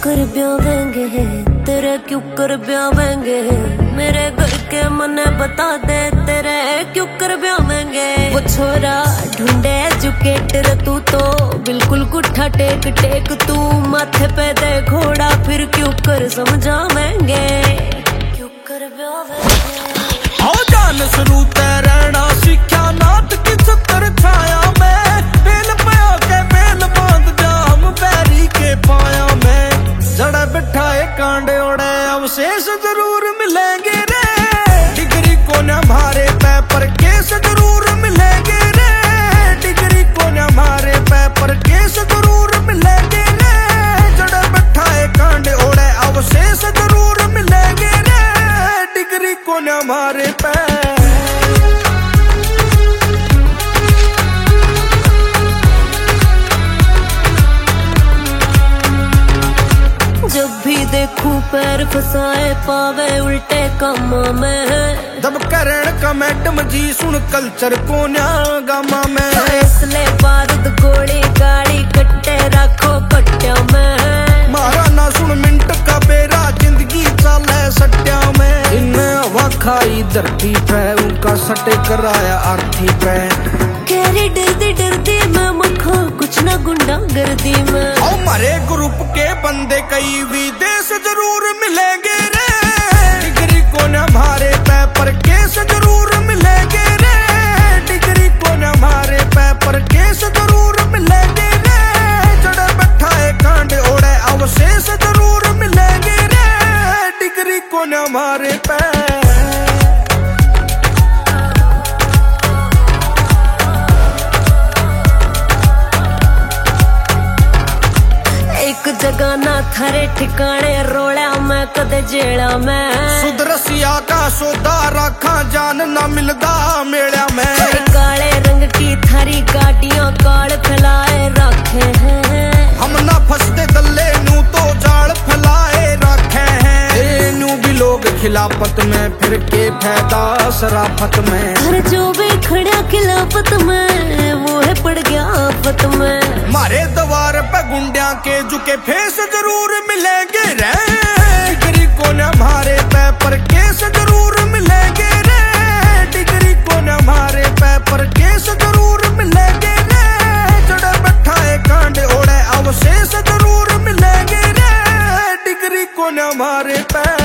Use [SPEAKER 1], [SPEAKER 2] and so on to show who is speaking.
[SPEAKER 1] कर ब्यावेंगे, तेरे क्यों कर ब्यावेंगे, मेरे घर के मने बता दे तेरे क्यों कर ब्यावेंगे। वो छोरा ढूंढे एजुकेटर तू तो बिल्कुल गुट्ठा टेक टेक, तू माथे पे दे घोड़ा फिर क्यों कर समझावेंगे, क्यों कर ब्यावेंगे।
[SPEAKER 2] आओ जान शुरू ते रहना सीखा नाथ की छतर छाया में, बेल पे आके बेल बांध जा हम बैरी के पाया में। जड़ा बिठाए कांडे ओढ़े अवशेष जरूर मिलेंगे रे, डिग्री को न मारे पेपर केस जरूर मिलेंगे रे, डिग्री को न मारे पेपर केस जरूर मिलेंगे रे। जड़ा बिठाए कांडे ओढ़े अवशेष जरूर मिलेंगे रे, डिग्री को न मारे पे।
[SPEAKER 1] जब भी देखूं पैर फसाए पावे उल्टे कामा में,
[SPEAKER 2] जब करण का मैडम जी सुन कल्चर को न्या गामा में।
[SPEAKER 1] फैसले बारूद गोली गाड़ी कट्टे रखो कट्टिया में,
[SPEAKER 2] मारा ना सुन मिनट का बेरा जिंदगी चाले सट्टिया में। इन्हें हवा खाई धरती पे उनका सटे कराया आरती पे,
[SPEAKER 1] केरी डरती मैं मखो कुछ ना गुंडा गर्दी में।
[SPEAKER 2] हमारे ग्रुप के बंदे कई विदेश जरूर मिलेंगे रे, डिग्री को न मारे पेपर केस जरूर मिलेंगे रे, डिग्री को न मारे पेपर केस जरूर मिलेंगे रे। जड़ा बैठाए कांडे ओढ़े अवशेष जरूर मिलेंगे रे, डिग्री को न मारे पे।
[SPEAKER 1] एक जगह ना थारे ठिकाने रोड़ा मैं कदे जेड़ा में,
[SPEAKER 2] सुदरसिया का सौदा रखा जान न मिलदा मेड़ा में।
[SPEAKER 1] काले रंग की थारी गाड़ियां काल फैलाए रखे हैं,
[SPEAKER 2] हम ना फंसते दल्ले नू तो जाल फैलाए रखे हैं। नू भी लोग खिलाफत में फिर के फायदा शराफत में,
[SPEAKER 1] हर जो भी खड़ा खिलाफत में वो है पड़ गया आफत में।
[SPEAKER 2] मारे दवार पे गुंडिया के झुके फेस जरूर मिलेंगे रे, डिग्री को न मारे पेपर केस जरूर मिलेंगे रे, डिग्री को न मारे पेपर केस जरूर मिलेंगे रे। जड़ा बैठाए कांडे ओढ़े अवशेष जरूर मिलेंगे रे, डिग्री को न मारे पे।